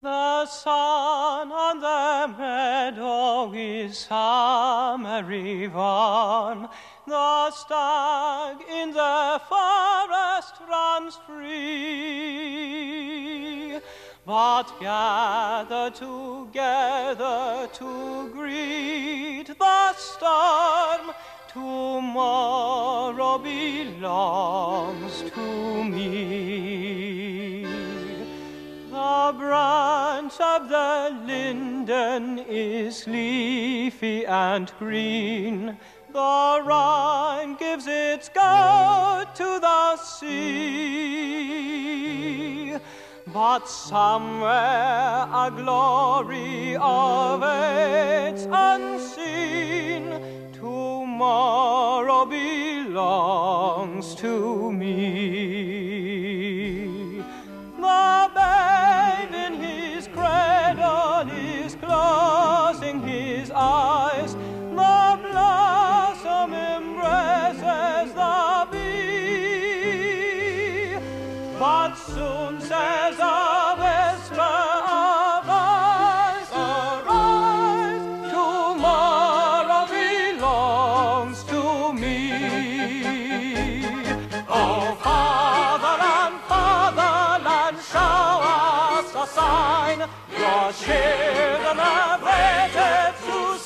The sun on the meadow is summery warm. The stag in the forest runs free. But gather together to greet the storm. Tomorrow belongs to me. The branch of the linden is leafy and green. The Rhine gives its goat to the sea. But somewhere a glory awaits unseen. Tomorrow belongs to me. The babe in his cradle is closing his eyes. The blossom embraces the bee. But soon says a whisper, arise, arise, tomorrow belongs to me. Oh, fatherland, fatherland, show us a sign. Your children have waited to